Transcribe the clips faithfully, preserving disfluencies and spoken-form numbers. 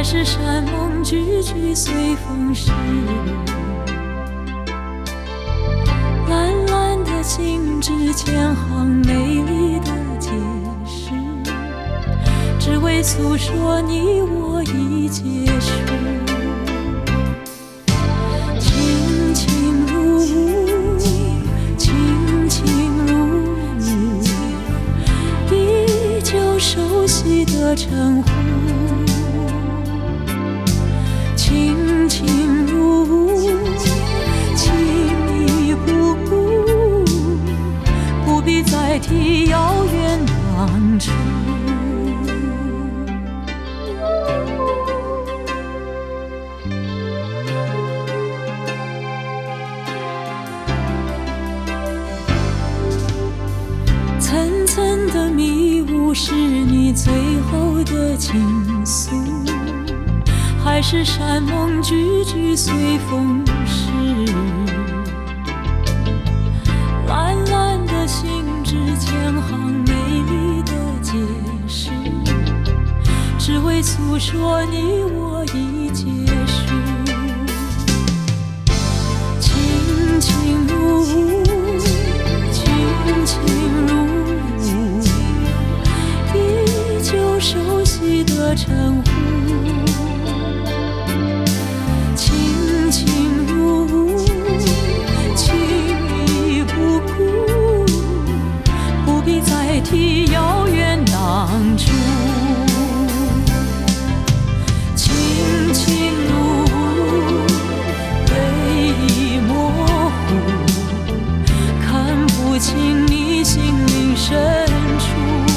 是山盟句句随风逝。蓝蓝的信纸，千行美丽的解释，只为诉说你我已结束。轻轻如雾，轻轻如雾，依旧熟悉的称呼。轻轻如雾，情意不顾，不必再提遥远当初。层层的迷雾，是你最后的倾诉，还是山盟句句随风逝？蓝蓝的信纸，千行美丽的解释，只为诉说你我已结束。轻轻如雾，轻轻如雾，依旧熟悉的称呼。轻轻如雾，情意不顾，不必再提遥远当初。轻轻如雾，泪已模糊，看不清你心灵深处。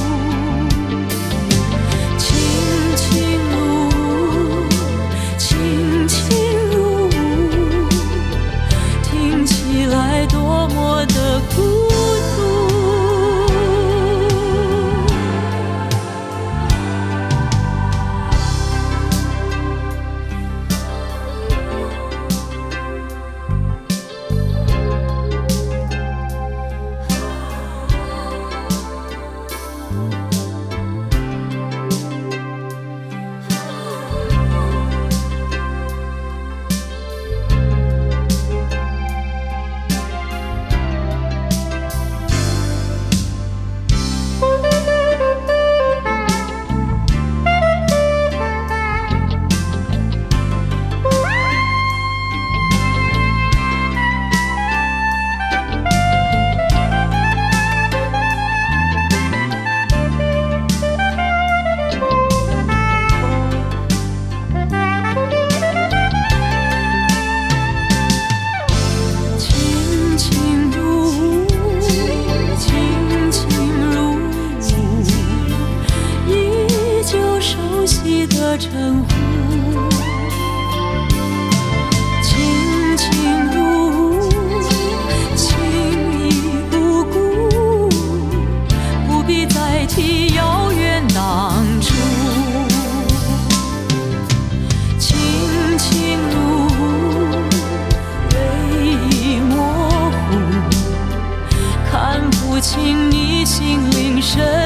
轻轻如雾，轻轻如雾，听起来多么的孤独。称呼，轻轻如雾，情意不顾，不必再提遥远当初。轻轻如雾，泪已模糊，看不清你心灵深